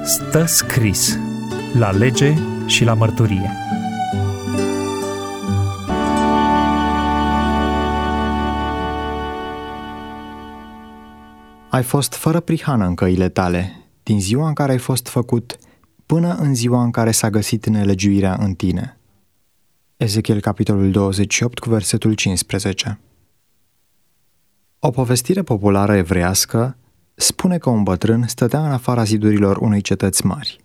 Stă scris la lege și la mărturie. Ai fost fără prihană în căile tale, din ziua în care ai fost făcut, până în ziua în care s-a găsit nelegiuirea în tine. Ezechiel, capitolul 28, cu versetul 15. O povestire populară evreiască spune că un bătrân stătea în afara zidurilor unei cetăți mari.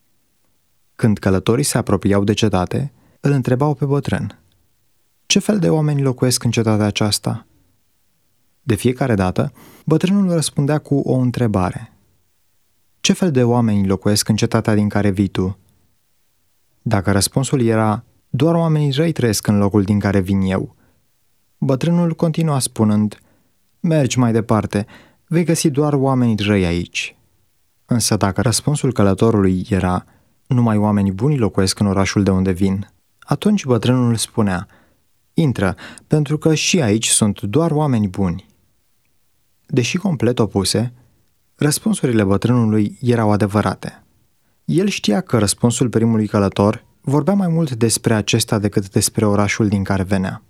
Când călătorii se apropiau de cetate, îl întrebau pe bătrân: ce fel de oameni locuiesc în cetatea aceasta? De fiecare dată, bătrânul răspundea cu o întrebare: ce fel de oameni locuiesc în cetatea din care vii tu? Dacă răspunsul era: doar oamenii răi trăiesc în locul din care vin eu, bătrânul continua spunând: mergi mai departe, vei găsi doar oameni răi aici. Însă dacă răspunsul călătorului era: numai oamenii buni locuiesc în orașul de unde vin, atunci bătrânul spunea: intră, pentru că și aici sunt doar oameni buni. Deși complet opuse, răspunsurile bătrânului erau adevărate. El știa că răspunsul primului călător vorbea mai mult despre acesta decât despre orașul din care venea.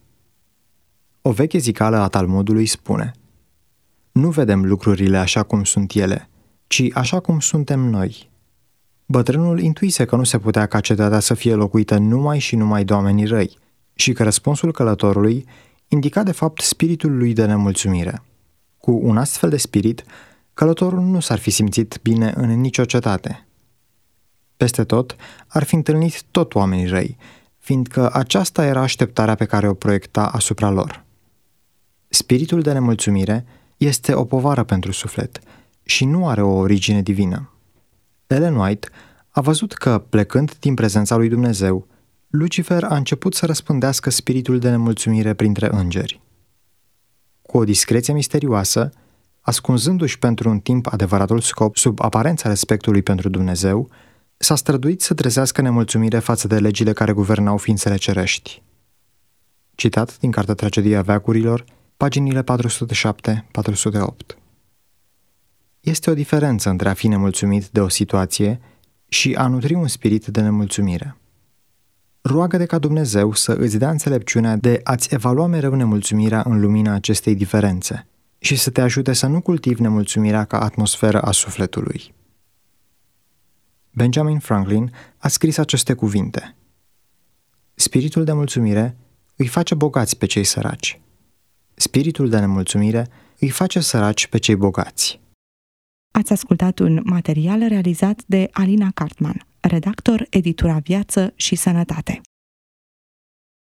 O veche zicală a Talmudului spune: nu vedem lucrurile așa cum sunt ele, ci așa cum suntem noi. Bătrânul intuise că nu se putea ca cetatea să fie locuită numai și numai de oamenii răi și că răspunsul călătorului indica de fapt spiritul lui de nemulțumire. Cu un astfel de spirit, călătorul nu s-ar fi simțit bine în nicio cetate. Peste tot ar fi întâlnit tot oamenii răi, fiindcă aceasta era așteptarea pe care o proiecta asupra lor. Spiritul de nemulțumire este o povară pentru suflet și nu are o origine divină. Ellen White a văzut că, plecând din prezența lui Dumnezeu, Lucifer a început să răspândească spiritul de nemulțumire printre îngeri. Cu o discreție misterioasă, ascunzându-și pentru un timp adevăratul scop sub aparența respectului pentru Dumnezeu, s-a străduit să trezească nemulțumire față de legile care guvernau ființele cerești. Citat din Cartea Tragedia veacurilor, paginile 407-408. Este o diferență între a fi nemulțumit de o situație și a nutri un spirit de nemulțumire. Roagă-te ca Dumnezeu să îți dea înțelepciunea de a-ți evalua mereu nemulțumirea în lumina acestei diferențe și să te ajute să nu cultivi nemulțumirea ca atmosferă a sufletului. Benjamin Franklin a scris aceste cuvinte: spiritul de mulțumire îi face bogați pe cei săraci. Spiritul de nemulțumire îi face săraci pe cei bogați. Ați ascultat un material realizat de Alina Cartman, redactor, editura Viață și Sănătate.